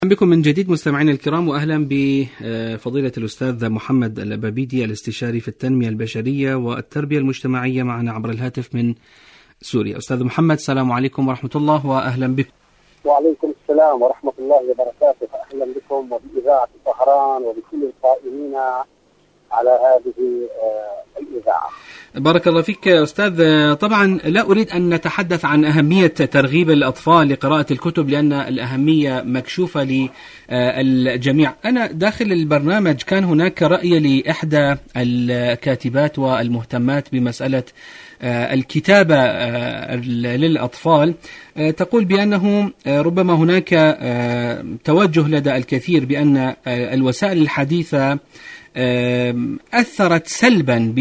بكم من جديد مستمعينا الكرام، وأهلا بفضيلة الأستاذ محمد الأبابيدي الاستشاري في التنمية البشرية والتربية المجتمعية معنا عبر الهاتف من سوريا. أستاذ محمد، السلام عليكم ورحمة الله وأهلا بكم. وعليكم السلام ورحمة الله وبركاته، أهلا بكم وبإذاعة طهران وبكل القائمين على هذه الإذاعة. بارك الله فيك أستاذ. طبعا لا أريد أن نتحدث عن أهمية ترغيب الأطفال لقراءة الكتب لأن الأهمية مكشوفة للجميع. أنا داخل البرنامج كان هناك رأي لإحدى الكاتبات والمهتمات بمسألة الكتابة للأطفال، تقول بأنه ربما هناك توجه لدى الكثير بأن الوسائل الحديثة أثرت سلبا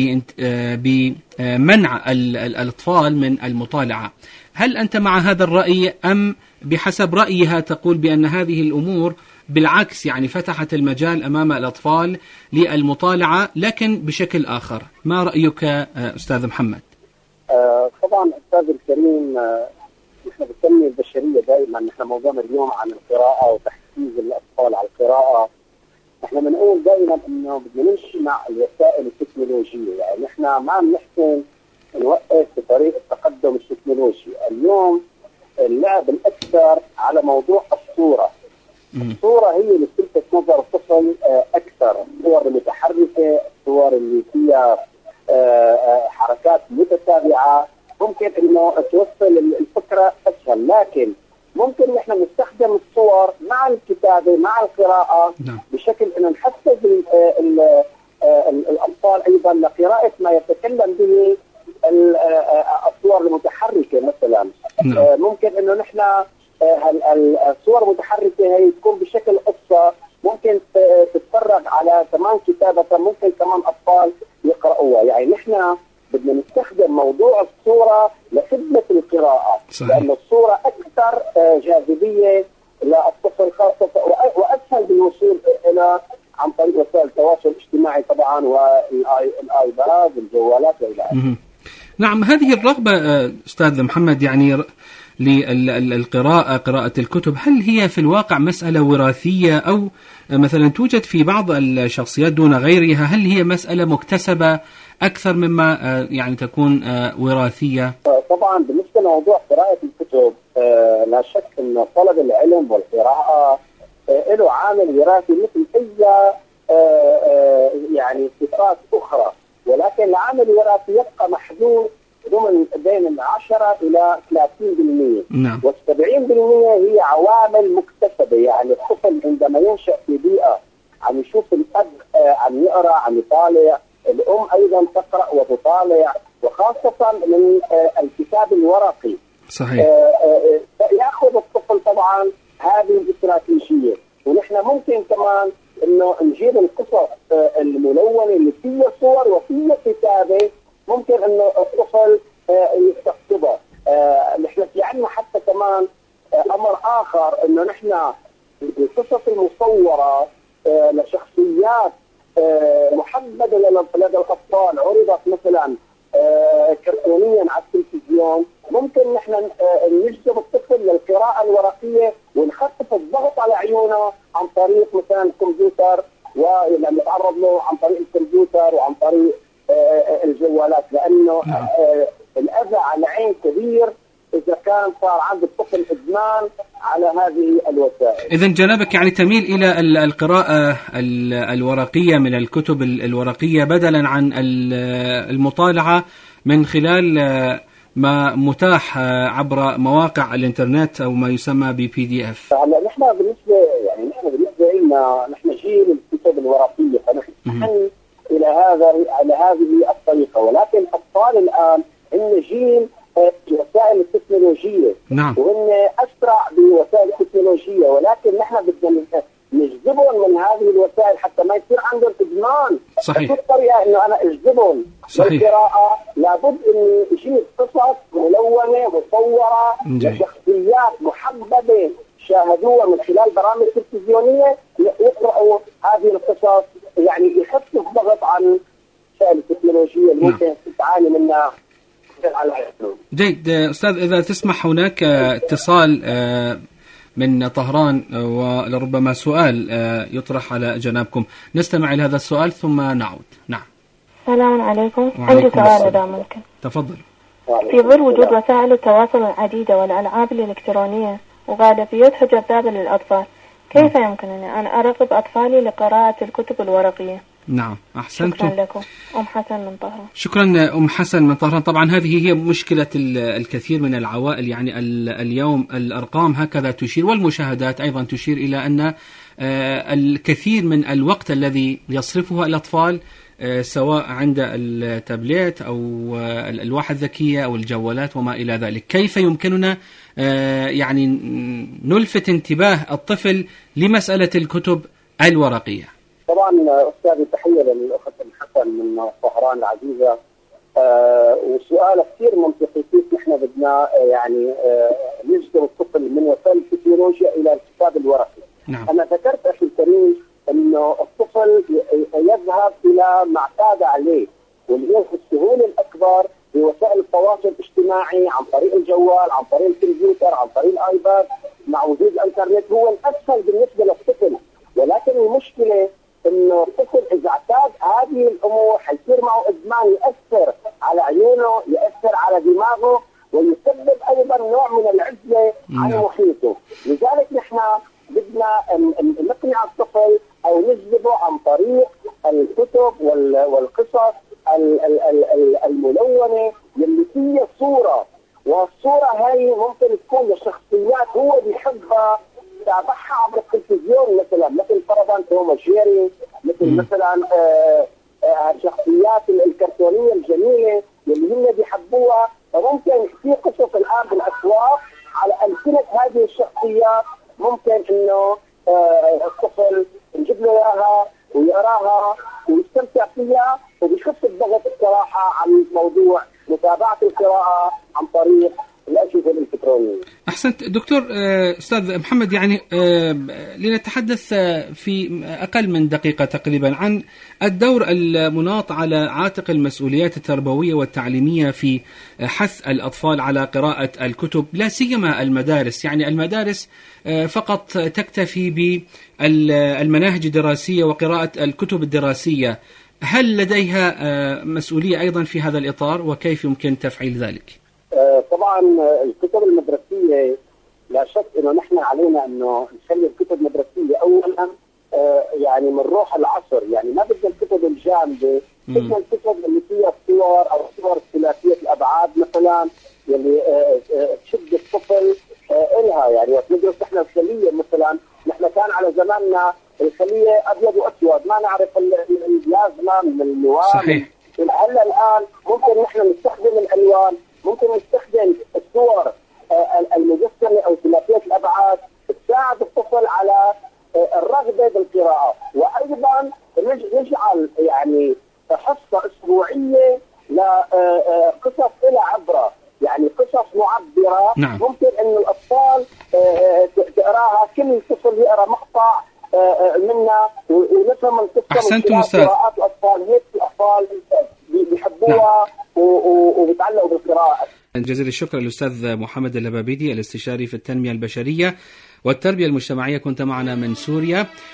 بمنع الأطفال من المطالعة. هل أنت مع هذا الرأي أم بحسب رأيها تقول بأن هذه الأمور بالعكس يعني فتحت المجال أمام الأطفال للمطالعة لكن بشكل آخر؟ ما رأيك أستاذ محمد؟ طبعا أستاذ الكريم، نحن بالتنمية البشرية دائما نحن موضوعنا اليوم عن القراءة وتحفيز الأطفال على القراءة. نحن بنقول دائما انه بدنا نمشي مع الوسائل التكنولوجيه، يعني نحن ما بنحسن نوقف بطريق التقدم التكنولوجي. اليوم اللعب الاكثر على موضوع الصوره. الصوره هي اللي بتلفت نظر الطفل اكثر، الصور المتحركه، الصور اللي فيها حركات متتابعه، ممكن انه توصل الفكره اسهل. لكن ممكن نحن نستخدم الصور مع الكتابة مع القراءة بشكل أن نحفز الأطفال أيضا لقراءة ما يتكلم به الصور المتحركة مثلا. ممكن أنه نحن الصور المتحركة هي تكون بشكل قصة، ممكن تتفرج على كمان كتابة، ممكن كمان أطفال يقرأوها. يعني نحن بدنا نستخدم موضوع الصورة لخدمة القراءة. صحيح. لأن الصورة أكثر جاذبية للطفل خاصة وأسهل بالوصول إلى عن طريق وسائل التواصل الاجتماعي طبعا والآيباد والجوالات وإلى آخره. نعم، هذه الرغبة أستاذ محمد يعني للقراءة، قراءة الكتب، هل هي في الواقع مسألة وراثية أو مثلا توجد في بعض الشخصيات دون غيرها؟ هل هي مسألة مكتسبة أكثر مما يعني تكون وراثية؟ طبعا بالنسبة لموضوع قراءة الكتب لا شك أن طلب العلم والقراءة له عامل وراثي مثل أي يعني صفات أخرى، ولكن العامل الوراثي يبقى محدود ضمن بين 10 إلى 30%. نعم. و70% هي عوامل مكتسبة. يعني الطفل عندما ينشأ في بيئة عم يشوف الأب عم يقرأ عم يطالع، الأم أيضا تقرأ وتطالع، وخاصة من الكتاب الورقي. صحيح. يأخذ الطفل طبعا هذه الاستراتيجية. ونحن ممكن كمان إنه نجيب القصص الملونة اللي فيها صور وفيها كتابة، ممكن إنه الطفل يستقطبها. نحن في عنا حتى كمان أمر آخر، إنه نحن القصص المصورة لشخصيات محددة لدى الأطفال عرضت مثلا كرتونيا على التلفزيون، ممكن نحن نجذب الطفل للقراءة الورقية ونخفف الضغط على عيونه عن طريق مثلا الكمبيوتر، ولما نتعرض له عن طريق الكمبيوتر وعن طريق الجوالات، لأنه الأذى على العين كبير إذا كان صار عند الطفل إدمان على هذه الوسائل. إذن جنابك يعني تميل إلى القراءة الورقية من الكتب الورقية بدلا عن المطالعة من خلال ما متاح عبر مواقع الإنترنت أو ما يسمى بPDF. هلا نحن بالنسبة لنا نحن جيل الكتب الورقية، فنحن إلى هذه الطريقة، ولكن الأطفال الآن هم جيل وسائل التكنولوجية. نعم. وهن أسرع بوسائل التكنولوجية، ولكن نحن بدنا نجذبهم من هذه الوسائل حتى ما يصير عندهم إدمان. صحيح. الطريقة إنه أنا أجذبهم للقراءة لابد إني أجيب قصص ملونة مصورة لشخصيات محببة شاهدوها من خلال برامج تلفزيونية، يقرأوا هذه القصص، يعني يخفف ضغط عن وسائل التكنولوجيا اللي ممكن تعاني منها. جيد أستاذ، إذا تسمح هناك اتصال من طهران، ولربما سؤال يطرح على جنابكم. نستمع إلى هذا السؤال ثم نعود. نعم. السلام عليكم. عندي سؤال إذا ممكن. تفضل. في ظل وجود وسائل التواصل العديدة والألعاب الإلكترونية وغالبيتها جذابة للأطفال، كيف يمكنني أن أرغب أطفالي لقراءة الكتب الورقية؟ نعم، أحسنتم. شكرا لكم. أم حسن من طهران. شكرا أم حسن من طهران. طبعا هذه هي مشكلة الكثير من العوائل، يعني اليوم الأرقام هكذا تشير والمشاهدات أيضا تشير إلى أن الكثير من الوقت الذي يصرفه الأطفال سواء عند التابلت أو الألواح الذكية أو الجوالات وما إلى ذلك. كيف يمكننا يعني نلفت انتباه الطفل لمسألة الكتب الورقية؟ طبعا أستاذي تحية للأخت حسن من طهران العزيزة، وسؤال كثير منطقي، كيف نحن بدنا يعني نجذب الطفل من وسائل التكنولوجيا إلى الكتاب الورقي. نعم. أنا ذكرت أخي الكريم أنه الطفل يذهب إلى ما اعتاد عليه، واللي هي السهولة الأكبر بوسائل التواصل الاجتماعي عن طريق الجوال، عن طريق الكمبيوتر، عن طريق الآيباد، مع وجود الإنترنت هو الأسهل بالنسبة للطفل. ولكن المشكلة انه الطفل اذا اعتاد هذه الامور حيصير معه ادمان ياثر على عيونه، ياثر على دماغه، ويسبب ايضا نوع من العزله عن محيطه. لذلك نحن بدنا نقنع الطفل او نجذبه عن طريق الكتب والقصص الملونه اللي فيها صوره، والصوره هاي ممكن تكون لشخصيات هو بيحبها تابعها عبر التلفزيون، مثل فرضا توم جيري، مثلا الشخصيات الكرتونيه الجميله اللي هم بيحبوها. فممكن في قصص الان بالاسواق على امثله هذه الشخصيات، ممكن انه الطفل نجيب له اياها ويقراها ويستمتع فيها، وبيخف الضغط الصراحه عن موضوع متابعه القراءه عن طريق الأجهزة الإلكترونية. أحسنت دكتور. أستاذ محمد، يعني لنتحدث في أقل من دقيقة تقريبا عن الدور المناط على عاتق المسؤوليات التربوية والتعليمية في حث الأطفال على قراءة الكتب، لا سيما المدارس. يعني المدارس فقط تكتفي بالمناهج الدراسية وقراءة الكتب الدراسية. هل لديها مسؤولية أيضا في هذا الإطار، وكيف يمكن تفعيل ذلك؟ طبعا الكتب المدرسيه لا شك انه نحن علينا انه نخلي الكتب المدرسيه اولا يعني من روح العصر، يعني ما بدنا الكتب الجامده، بدنا الكتب اللي فيها صور او صور ثلاثيه الابعاد مثلا، اللي تشد الطفل الها. يعني وقت ندرس نحن الخليه مثلا، نحن كان على زماننا الخليه ابيض واسود، ما نعرف البلازما من النواه. صحيح. هلا الان ممكن نحن نستخدم الالوان، ممكن نستخدم الصور المجسمه او ثلاثيه الابعاد تساعد الطفل على الرغبه بالقراءه. وايضا نجعل يعني حصه اسبوعيه لقصص لها عبره، يعني قصص معبره. نعم. ممكن ان الاطفال تقراها، كل طفل يقرا مقطع منها ونفهم القصه. احسنتم استاذ. قراءات الاطفال هيك الاطفال بيحبوها. نعم. وبيتعلقوا بالقراءة. جزيل الشكر للأستاذ محمد اللبابيدي، الاستشاري في التنمية البشرية والتربية المجتمعية، كنت معنا من سوريا.